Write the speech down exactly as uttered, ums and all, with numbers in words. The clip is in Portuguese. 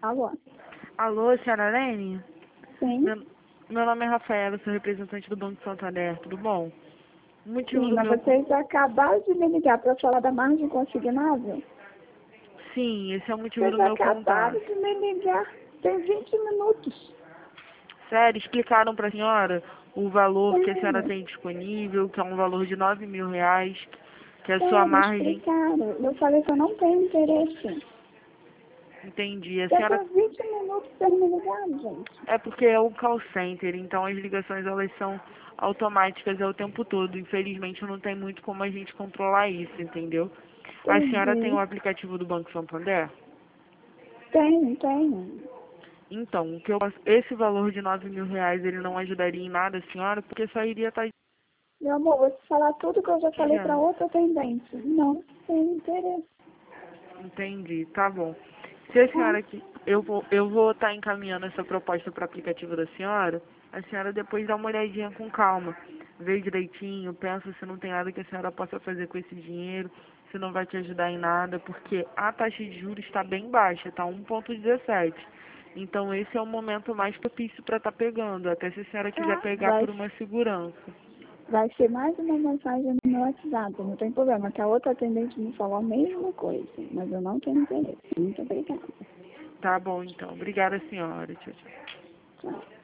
Alô? Alô, senhora Lene? Sim? Meu, meu nome é Rafaela, sou representante do Banco Santander, tudo bom? O motivo Sim, do mas meu... vocês acabaram de me ligar para falar da margem consignável? Sim, esse é o motivo Vocês do meu acabaram contato. de me ligar. Tem vinte minutos. Sério, explicaram para a senhora o valor que a senhora Sério, tem disponível, que é um valor de nove mil reais, que a sua sério, margem... explicaram. Eu falei que eu não tenho interesse. Entendi, a Já senhora... tem vinte minutos para me ligar, gente. É porque é um call center, então as ligações elas são automáticas é o tempo todo. Infelizmente não tem muito como a gente controlar isso, entendeu? A senhora tem o Entendi. aplicativo do Banco Santander? Tenho, tenho. Então, o que eu posso- esse valor de nove mil reais ele não ajudaria em nada a senhora, porque só iria estar Meu amor, vou te falar tudo que eu já falei para já. outra atendente. Não tenho interesse. Entendi, tá bom. Se a Tá? senhora aqui, eu vou eu vou estar encaminhando essa proposta para o aplicativo da senhora, a senhora depois dá uma olhadinha com calma, vê direitinho, pensa se não tem nada que a senhora possa fazer com esse dinheiro, se não vai te ajudar em nada, porque a taxa de juros está bem baixa, está um vírgula dezessete. Então esse é o momento mais propício para estar pegando, até se a senhora quiser Tá. pegar Vai por uma segurança. Vai ser mais uma mensagem no meu WhatsApp, não tem problema, que a outra atendente me falou a mesma coisa, mas eu não tenho interesse. Muito obrigada. Tá bom então. Obrigada, senhora. Tchau, tchau. Tchau.